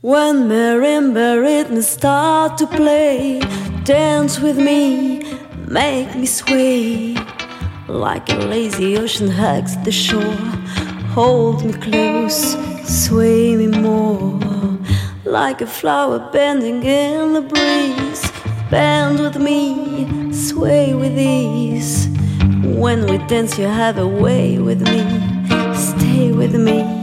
When marimba rhythms start to play, dance with me, make me sway. Like a lazy ocean hugs the shore, hold me close, sway me more. Like a flower bending in the breeze, bend with me, sway with ease. When we dance you have a way with me, stay with me.